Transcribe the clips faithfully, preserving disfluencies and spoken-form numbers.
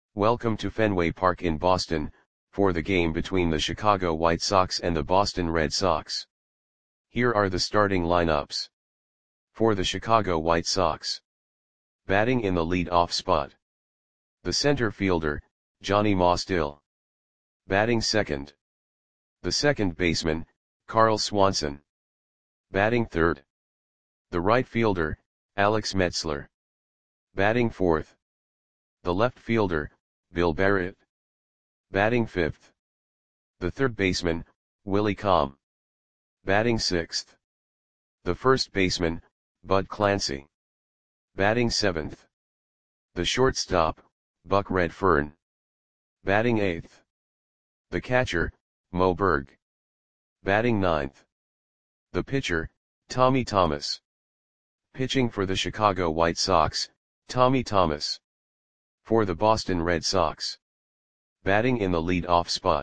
Welcome to Fenway Park in Boston, for the game between the Chicago White Sox and the Boston Red Sox. Here are the starting lineups. For the Chicago White Sox. Batting in the lead-off spot. The center fielder, Johnny Mostill. Batting second. The second baseman, Carl Swanson. Batting third. The right fielder, Alex Metzler. Batting fourth. The left fielder, Bill Barrett. Batting fifth. The third baseman, Willie Comm. Batting sixth. The first baseman, Bud Clancy. Batting seventh. The shortstop, Buck Redfern. Batting eighth. The catcher, Mo Berg. Batting ninth. The pitcher, Tommy Thomas. Pitching for the Chicago White Sox, Tommy Thomas. For the Boston Red Sox. Batting in the lead-off spot.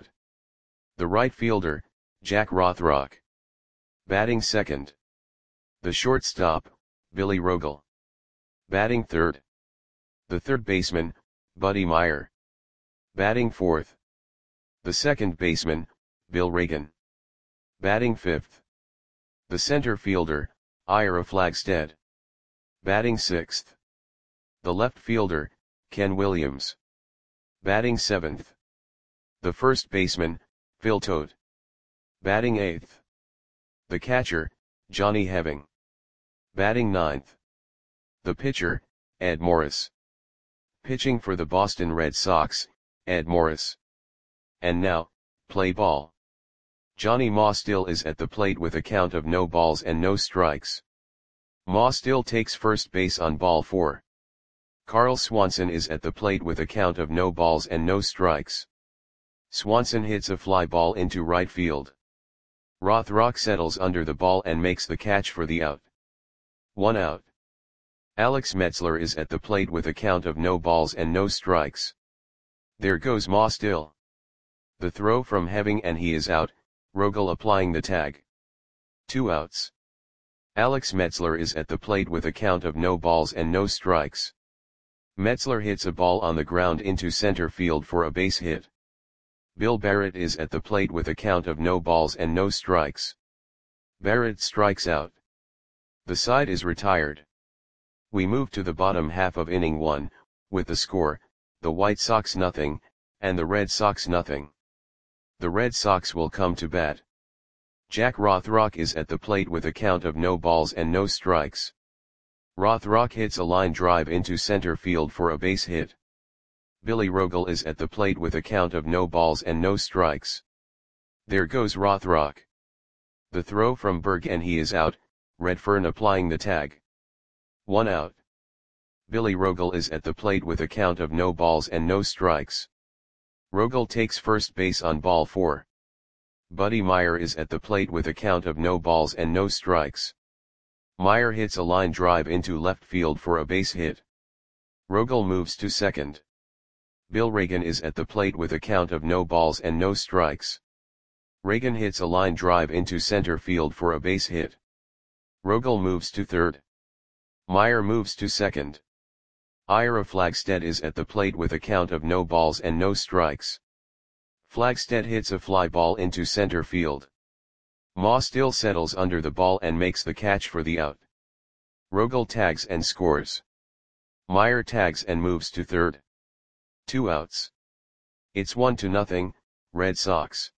The right fielder, Jack Rothrock. Batting second. The shortstop, Billy Rogel. Batting third. The third baseman, Buddy Meyer. Batting fourth. The second baseman, Bill Reagan. Batting fifth. The center fielder, Ira Flagstead. Batting sixth. The left fielder, Ken Williams. Batting seventh. The first baseman, Phil Todt. Batting eighth. The catcher, Johnny Heving. Batting ninth. The pitcher, Ed Morris. Pitching for the Boston Red Sox, Ed Morris. And now, play ball. Johnny Mostill is at the plate with a count of no balls and no strikes. Mostill takes first base on ball four. Carl Swanson is at the plate with a count of no balls and no strikes. Swanson hits a fly ball into right field. Rothrock settles under the ball and makes the catch for the out. One out. Alex Metzler is at the plate with a count of no balls and no strikes. There goes Mostill. The throw from Heving and he is out, Rogel applying the tag. Two outs. Alex Metzler is at the plate with a count of no balls and no strikes. Metzler hits a ball on the ground into center field for a base hit. Bill Barrett is at the plate with a count of no balls and no strikes. Barrett strikes out. The side is retired. We move to the bottom half of inning one, with the score, the White Sox nothing, and the Red Sox nothing. The Red Sox will come to bat. Jack Rothrock is at the plate with a count of no balls and no strikes. Rothrock hits a line drive into center field for a base hit. Billy Rogel is at the plate with a count of no balls and no strikes. There goes Rothrock. The throw from Berg and he is out, Redfern applying the tag. One out. Billy Rogel is at the plate with a count of no balls and no strikes. Rogel takes first base on ball four. Buddy Meyer is at the plate with a count of no balls and no strikes. Meyer hits a line drive into left field for a base hit. Rogel moves to second. Bill Reagan is at the plate with a count of no balls and no strikes. Reagan hits a line drive into center field for a base hit. Rogel moves to third. Meyer moves to second. Ira Flagstead is at the plate with a count of no balls and no strikes. Flagstead hits a fly ball into center field. Mostill settles under the ball and makes the catch for the out. Rogel tags and scores. Meyer tags and moves to third. Two outs. It's one to nothing, Red Sox.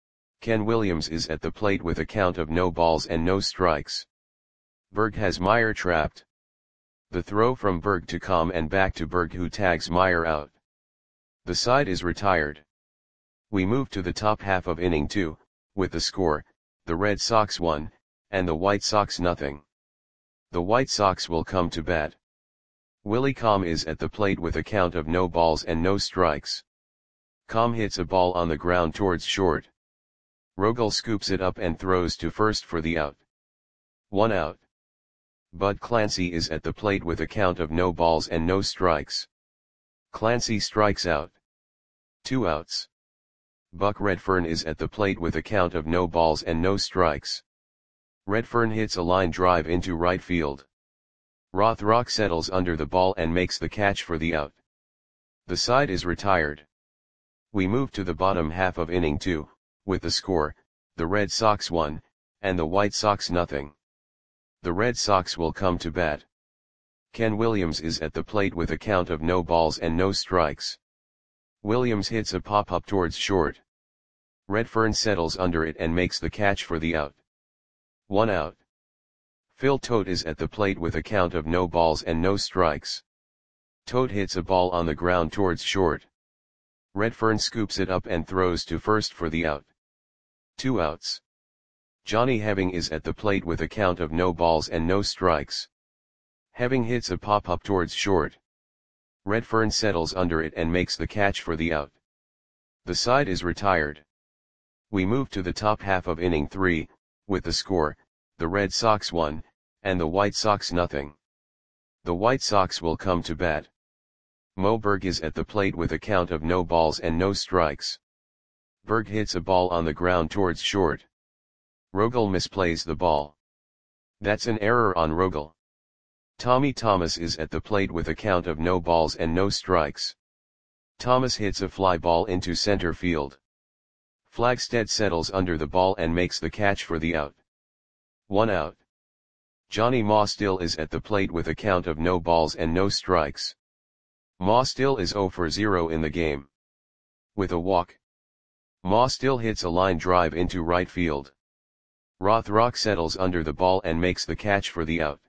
Ken Williams is at the plate with a count of no balls and no strikes. Berg has Meyer trapped. The throw from Berg to Comm and back to Berg who tags Meyer out. The side is retired. We move to the top half of inning two, with the score, the Red Sox one, and the White Sox nothing. The White Sox will come to bat. Willie Comm is at the plate with a count of no balls and no strikes. Comm hits a ball on the ground towards short. Rogel scoops it up and throws to first for the out. One out. Bud Clancy is at the plate with a count of no balls and no strikes. Clancy strikes out. Two outs. Buck Redfern is at the plate with a count of no balls and no strikes. Redfern hits a line drive into right field. Rothrock settles under the ball and makes the catch for the out. The side is retired. We move to the bottom half of inning two, with the score, the Red Sox one, and the White Sox nothing. The Red Sox will come to bat. Ken Williams is at the plate with a count of no balls and no strikes. Williams hits a pop-up towards short. Redfern settles under it and makes the catch for the out. One out. Phil Tote is at the plate with a count of no balls and no strikes. Tote hits a ball on the ground towards short. Redfern scoops it up and throws to first for the out. Two outs. Johnny Heving is at the plate with a count of no balls and no strikes. Heving hits a pop-up towards short. Redfern settles under it and makes the catch for the out. The side is retired. We move to the top half of inning three, with the score, the Red Sox one, and the White Sox nothing. The White Sox will come to bat. Mo Berg is at the plate with a count of no balls and no strikes. Berg hits a ball on the ground towards short. Rogel misplays the ball. That's an error on Rogel. Tommy Thomas is at the plate with a count of no balls and no strikes. Thomas hits a fly ball into center field. Flagstead settles under the ball and makes the catch for the out. One out. Johnny Ma still is at the plate with a count of no balls and no strikes. Ma still is zero for zero in the game. With a walk. Ma still hits a line drive into right field. Rothrock settles under the ball and makes the catch for the out.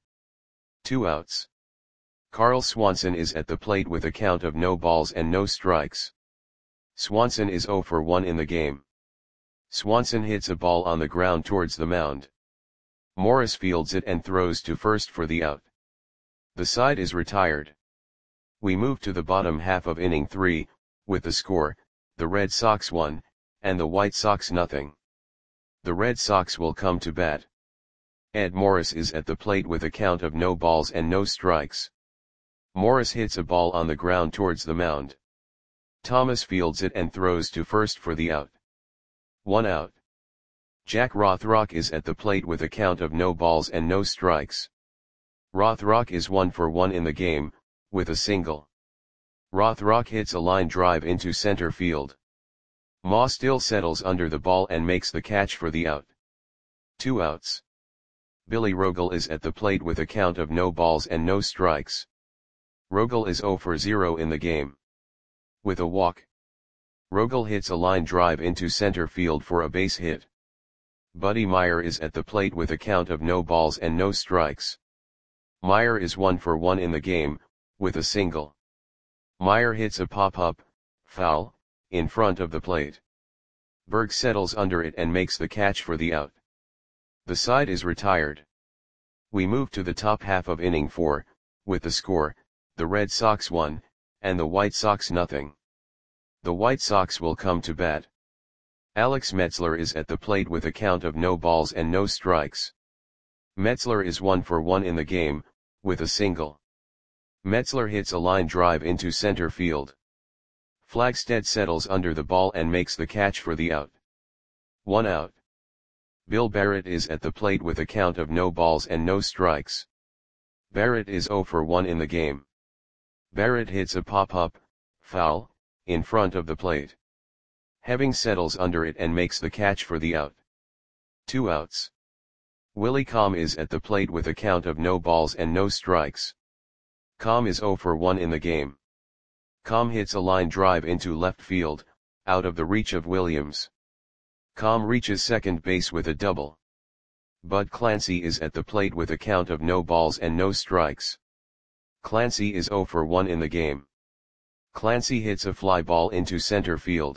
Two outs. Carl Swanson is at the plate with a count of no balls and no strikes. Swanson is zero for one in the game. Swanson hits a ball on the ground towards the mound. Morris fields it and throws to first for the out. The side is retired. We move to the bottom half of inning three, with the score, the Red Sox one, and the White Sox nothing. The Red Sox will come to bat. Ed Morris is at the plate with a count of no balls and no strikes. Morris hits a ball on the ground towards the mound. Thomas fields it and throws to first for the out. One out. Jack Rothrock is at the plate with a count of no balls and no strikes. Rothrock is one for one in the game, with a single. Rothrock hits a line drive into center field. Ma still settles under the ball and makes the catch for the out. Two outs. Billy Rogel is at the plate with a count of no balls and no strikes. Rogel is zero for zero in the game. With a walk. Rogel hits a line drive into center field for a base hit. Buddy Meyer is at the plate with a count of no balls and no strikes. Meyer is one for one in the game, with a single. Meyer hits a pop-up, foul, in front of the plate. Berg settles under it and makes the catch for the out. The side is retired. We move to the top half of inning four, with the score, the Red Sox one, and the White Sox nothing. The White Sox will come to bat. Alex Metzler is at the plate with a count of no balls and no strikes. Metzler is one for one in the game, with a single. Metzler hits a line drive into center field. Flagstead settles under the ball and makes the catch for the out. One out. Bill Barrett is at the plate with a count of no balls and no strikes. Barrett is zero for one in the game. Barrett hits a pop-up, foul, in front of the plate. Heving settles under it and makes the catch for the out. Two outs. Willie Comm is at the plate with a count of no balls and no strikes. Comm is zero for one in the game. Comm hits a line drive into left field, out of the reach of Williams. Comm reaches second base with a double. Bud Clancy is at the plate with a count of no balls and no strikes. Clancy is zero for one in the game. Clancy hits a fly ball into center field.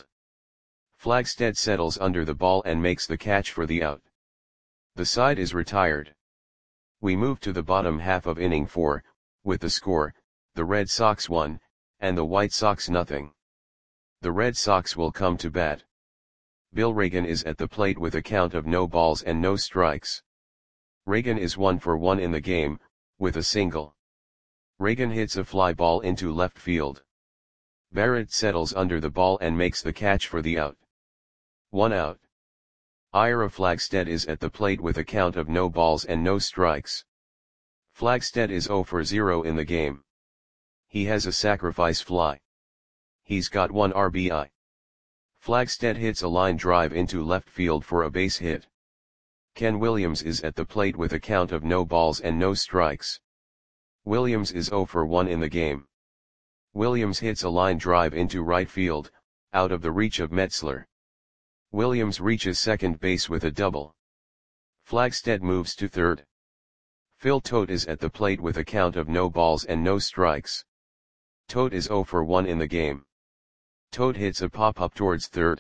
Flagstead settles under the ball and makes the catch for the out. The side is retired. We move to the bottom half of inning four, with the score, the Red Sox one, and the White Sox nothing. The Red Sox will come to bat. Bill Reagan is at the plate with a count of no balls and no strikes. Reagan is one for one in the game, with a single. Reagan hits a fly ball into left field. Barrett settles under the ball and makes the catch for the out. One out. Ira Flagstead is at the plate with a count of no balls and no strikes. Flagstead is zero for zero in the game. He has a sacrifice fly. He's got one R B I. Flagstead hits a line drive into left field for a base hit. Ken Williams is at the plate with a count of no balls and no strikes. Williams is oh for one in the game. Williams hits a line drive into right field, out of the reach of Metzler. Williams reaches second base with a double. Flagstead moves to third. Phil Tote is at the plate with a count of no balls and no strikes. Tote is oh for one in the game. Tote hits a pop-up towards third.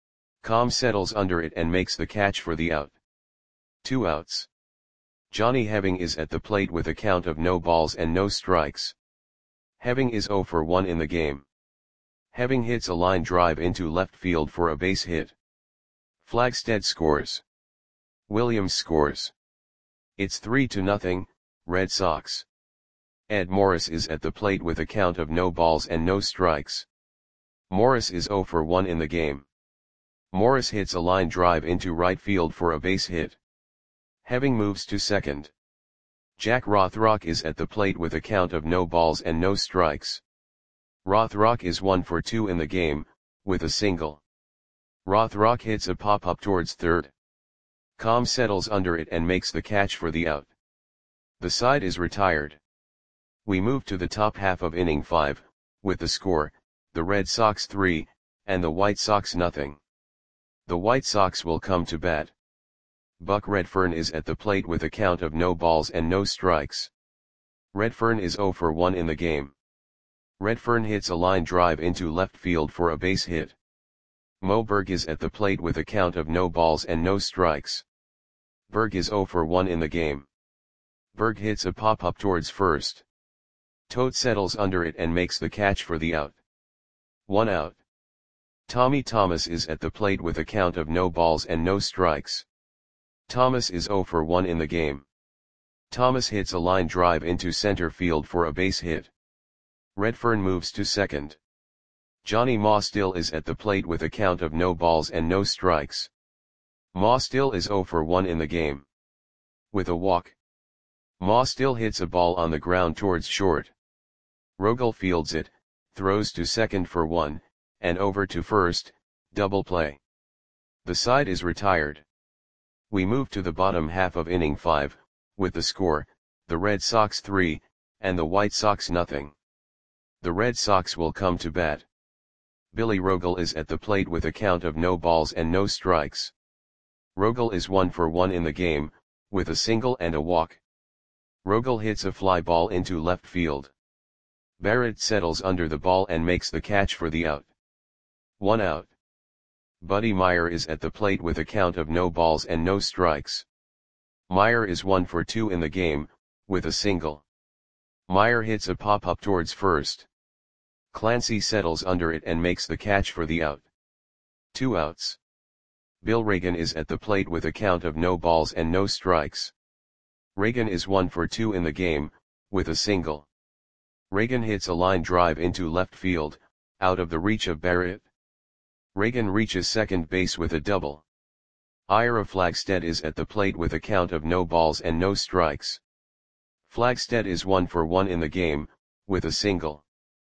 Com settles under it and makes the catch for the out. Two outs. Johnny Heving is at the plate with a count of no balls and no strikes. Heving is oh for one in the game. Heving hits a line drive into left field for a base hit. Flagstead scores. Williams scores. It's three to nothing, Red Sox. Ed Morris is at the plate with a count of no balls and no strikes. Morris is oh for one in the game. Morris hits a line drive into right field for a base hit. Heving moves to second. Jack Rothrock is at the plate with a count of no balls and no strikes. Rothrock is one for two in the game, with a single. Rothrock hits a pop-up towards third. Com settles under it and makes the catch for the out. The side is retired. We move to the top half of inning five, with the score, the Red Sox three, and the White Sox nothing. The White Sox will come to bat. Buck Redfern is at the plate with a count of no balls and no strikes. Redfern is oh for one in the game. Redfern hits a line drive into left field for a base hit. Moberg is at the plate with a count of no balls and no strikes. Berg is oh for one in the game. Berg hits a pop-up towards first. Tote settles under it and makes the catch for the out. One out. Tommy Thomas is at the plate with a count of no balls and no strikes. Thomas is oh for one in the game. Thomas hits a line drive into center field for a base hit. Redfern moves to second. Johnny Maustill is at the plate with a count of no balls and no strikes. Maustill is oh for one in the game. With a walk. Maustill hits a ball on the ground towards short. Rogel fields it, throws to second for one, and over to first, double play. The side is retired. We move to the bottom half of inning five, with the score, the Red Sox three, and the White Sox nothing. The Red Sox will come to bat. Billy Rogel is at the plate with a count of no balls and no strikes. Rogel is one for one in the game, with a single and a walk. Rogel hits a fly ball into left field. Barrett settles under the ball and makes the catch for the out. One out. Buddy Meyer is at the plate with a count of no balls and no strikes. Meyer is one for two in the game, with a single. Meyer hits a pop-up towards first. Clancy settles under it and makes the catch for the out. Two outs. Bill Reagan is at the plate with a count of no balls and no strikes. Reagan is one for two in the game, with a single. Reagan hits a line drive into left field, out of the reach of Barrett. Reagan reaches second base with a double. Ira Flagstead is at the plate with a count of no balls and no strikes. Flagstead is one for one in the game, with a single.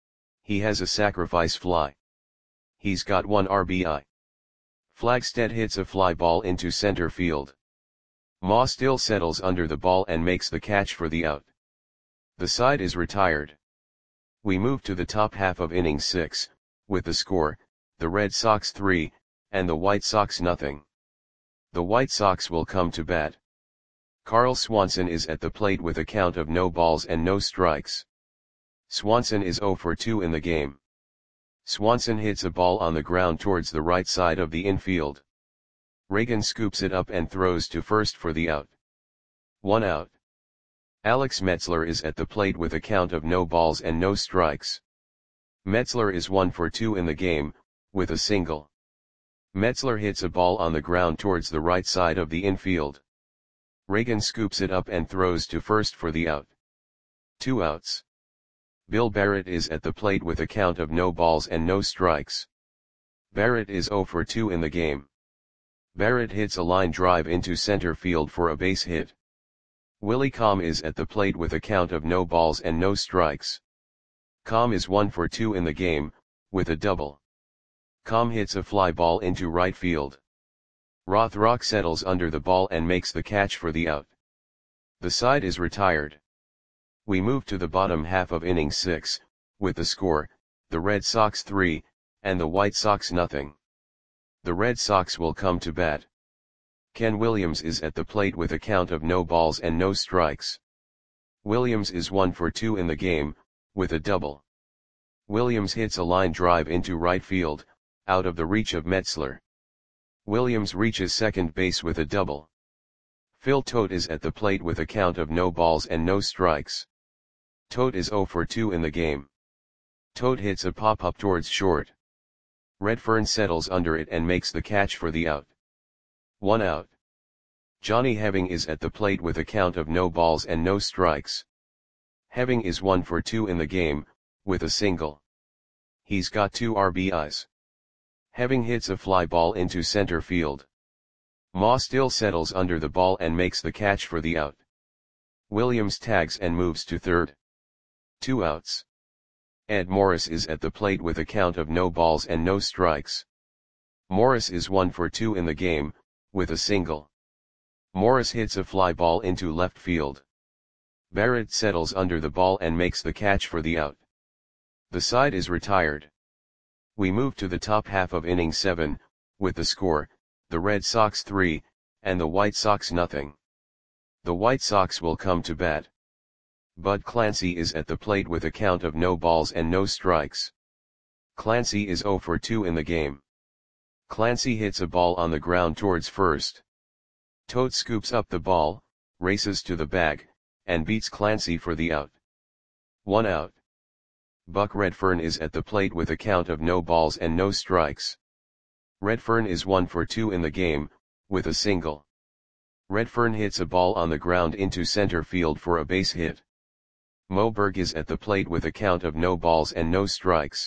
He has a sacrifice fly. He's got one R B I. Flagstead hits a fly ball into center field. Maustill settles under the ball and makes the catch for the out. The side is retired. We move to the top half of inning six, with the score, the Red Sox three, and the White Sox nothing. The White Sox will come to bat. Carl Swanson is at the plate with a count of no balls and no strikes. Swanson is oh for two in the game. Swanson hits a ball on the ground towards the right side of the infield. Reagan scoops it up and throws to first for the out. One out. Alex Metzler is at the plate with a count of no balls and no strikes. Metzler is one for two in the game, with a single. Metzler hits a ball on the ground towards the right side of the infield. Reagan scoops it up and throws to first for the out. Two outs. Bill Barrett is at the plate with a count of no balls and no strikes. Barrett is oh for two in the game. Barrett hits a line drive into center field for a base hit. Willie Com is at the plate with a count of no balls and no strikes. Com is one for two in the game, with a double. Com hits a fly ball into right field. Rothrock settles under the ball and makes the catch for the out. The side is retired. We move to the bottom half of inning six, with the score, the Red Sox three, and the White Sox nothing. The Red Sox will come to bat. Ken Williams is at the plate with a count of no balls and no strikes. Williams is one for two in the game, with a double. Williams hits a line drive into right field, out of the reach of Metzler. Williams reaches second base with a double. Phil Tote is at the plate with a count of no balls and no strikes. Tote is zero for two in the game. Tote hits a pop-up towards short. Redfern settles under it and makes the catch for the out. One out. Johnny Heving is at the plate with a count of no balls and no strikes. Heving is one for two in the game, with a single. He's got two R B Is. Heving hits a fly ball into center field. Ma still settles under the ball and makes the catch for the out. Williams tags and moves to third. Two outs. Ed Morris is at the plate with a count of no balls and no strikes. Morris is one for two in the game, with a single. Morris hits a fly ball into left field. Barrett settles under the ball and makes the catch for the out. The side is retired. We move to the top half of inning seven, with the score, the Red Sox three, and the White Sox nothing. The White Sox will come to bat. Bud Clancy is at the plate with a count of no balls and no strikes. Clancy is zero for two in the game. Clancy hits a ball on the ground towards first. Tote scoops up the ball, races to the bag, and beats Clancy for the out. One out. Buck Redfern is at the plate with a count of no balls and no strikes. Redfern is one for two in the game, with a single. Redfern hits a ball on the ground into center field for a base hit. Mo Berg is at the plate with a count of no balls and no strikes.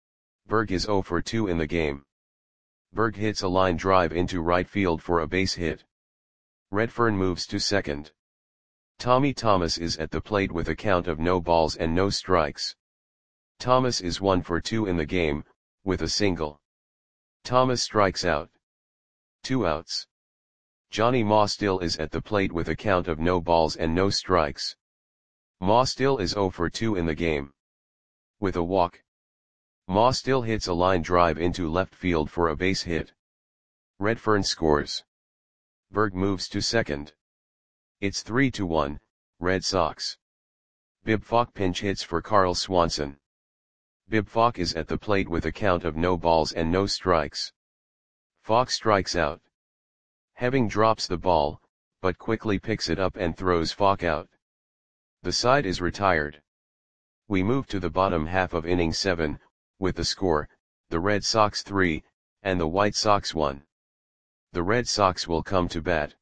Berg is zero for two in the game. Berg hits a line drive into right field for a base hit. Redfern moves to second. Tommy Thomas is at the plate with a count of no balls and no strikes. Thomas is one for two in the game, with a single. Thomas strikes out. Two outs. Johnny Ma still is at the plate with a count of no balls and no strikes. Ma still is zero for two in the game. With a walk. Ma still hits a line drive into left field for a base hit. Redfern scores. Berg moves to second. It's three to one, Red Sox. Bib Falk pinch hits for Carl Swanson. Bib Falk is at the plate with a count of no balls and no strikes. Falk strikes out. Heving drops the ball, but quickly picks it up and throws Falk out. The side is retired. We move to the bottom half of inning seven, with the score, the Red Sox three, and the White Sox one. The Red Sox will come to bat.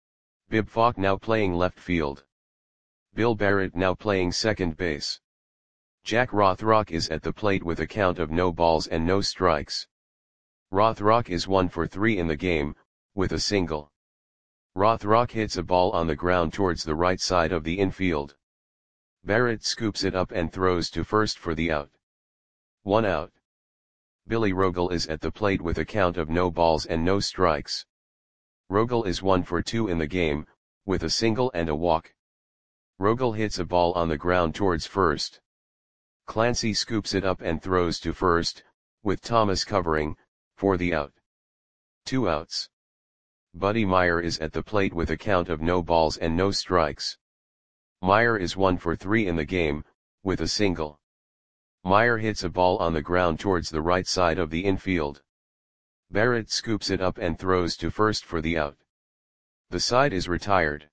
Bib Falk now playing left field. Bill Barrett now playing second base. Jack Rothrock is at the plate with a count of no balls and no strikes. Rothrock is one for three in the game, with a single. Rothrock hits a ball on the ground towards the right side of the infield. Barrett scoops it up and throws to first for the out. One out. Billy Rogel is at the plate with a count of no balls and no strikes. Rogel is one for two in the game, with a single and a walk. Rogel hits a ball on the ground towards first. Clancy scoops it up and throws to first, with Thomas covering, for the out. Two outs. Buddy Meyer is at the plate with a count of no balls and no strikes. Meyer is one for three in the game, with a single. Meyer hits a ball on the ground towards the right side of the infield. Barrett scoops it up and throws to first for the out. The side is retired.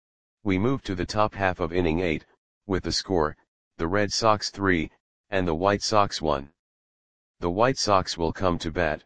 We move to the top half of inning eight, with the score, the Red Sox three, and the White Sox one. The White Sox will come to bat.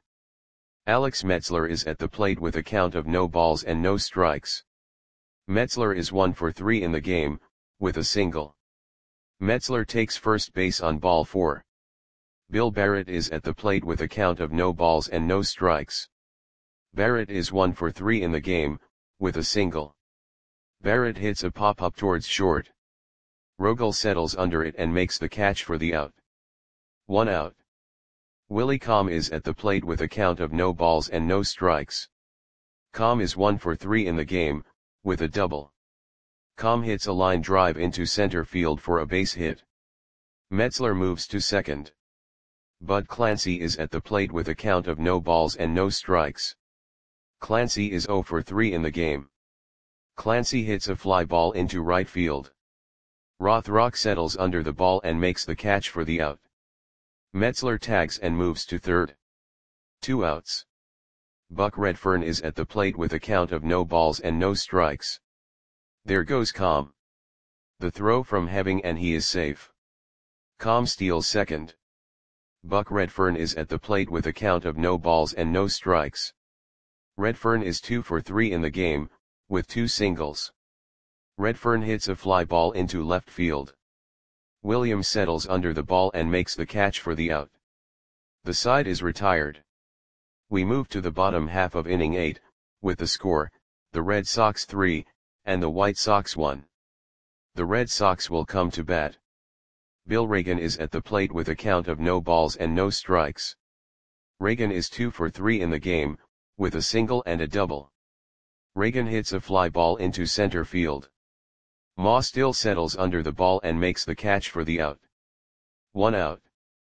Alex Metzler is at the plate with a count of no balls and no strikes. Metzler is one for three in the game, with a single. Metzler takes first base on ball four. Bill Barrett is at the plate with a count of no balls and no strikes. Barrett is one for three in the game, with a single. Barrett hits a pop-up towards short. Rogel settles under it and makes the catch for the out. One out. Willie Com is at the plate with a count of no balls and no strikes. Com is one for three in the game, with a double. Com hits a line drive into center field for a base hit. Metzler moves to second. Bud Clancy is at the plate with a count of no balls and no strikes. Clancy is zero for three in the game. Clancy hits a fly ball into right field. Rothrock settles under the ball and makes the catch for the out. Metzler tags and moves to third. Two outs. Buck Redfern is at the plate with a count of no balls and no strikes. There goes Com. The throw from Heving and he is safe. Com steals second. Buck Redfern is at the plate with a count of no balls and no strikes. Redfern is two for three in the game, with two singles. Redfern hits a fly ball into left field. Williams settles under the ball and makes the catch for the out. The side is retired. We move to the bottom half of inning eight, with the score, the Red Sox three, and the White Sox one. The Red Sox will come to bat. Bill Reagan is at the plate with a count of no balls and no strikes. Reagan is two for three in the game, with a single and a double. Reagan hits a fly ball into center field. Ma still settles under the ball and makes the catch for the out. One out.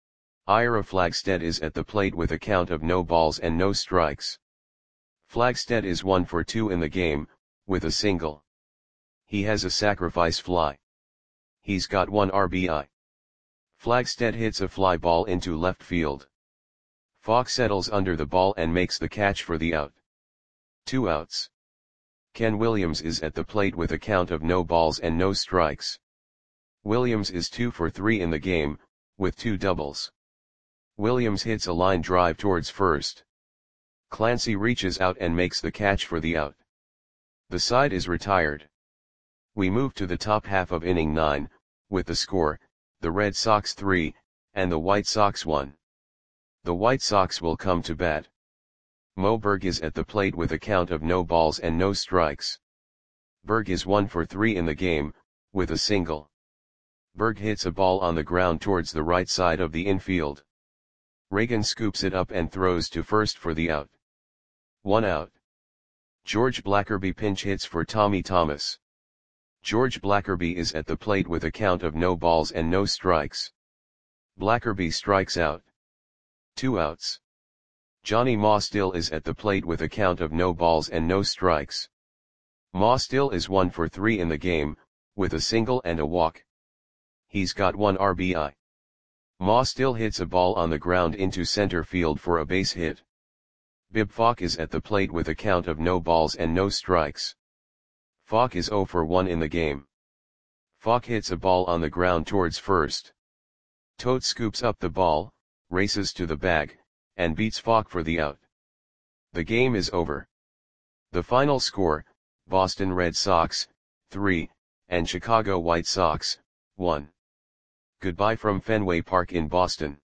Ira Flagstead is at the plate with a count of no balls and no strikes. Flagstead is one for two in the game, with a single. He has a sacrifice fly. He's got one R B I. Flagstead hits a fly ball into left field. Fox settles under the ball and makes the catch for the out. Two outs. Ken Williams is at the plate with a count of no balls and no strikes. Williams is two for three in the game, with two doubles. Williams hits a line drive towards first. Clancy reaches out and makes the catch for the out. The side is retired. We move to the top half of inning nine, with the score, the Red Sox three, and the White Sox one. The White Sox will come to bat. Mo Berg is at the plate with a count of no balls and no strikes. Berg is one for three in the game, with a single. Berg hits a ball on the ground towards the right side of the infield. Reagan scoops it up and throws to first for the out. One out. George Blackerby pinch hits for Tommy Thomas. George Blackerby is at the plate with a count of no balls and no strikes. Blackerby strikes out. Two outs. Johnny Maustill is at the plate with a count of no balls and no strikes. Maustill is one for three in the game, with a single and a walk. He's got one R B I. Maustill hits a ball on the ground into center field for a base hit. Bib Falk is at the plate with a count of no balls and no strikes. Falk is zero for one in the game. Falk hits a ball on the ground towards first. Tote scoops up the ball, races to the bag, and beats Falk for the out. The game is over. The final score, Boston Red Sox, three, and Chicago White Sox, one. Goodbye from Fenway Park in Boston.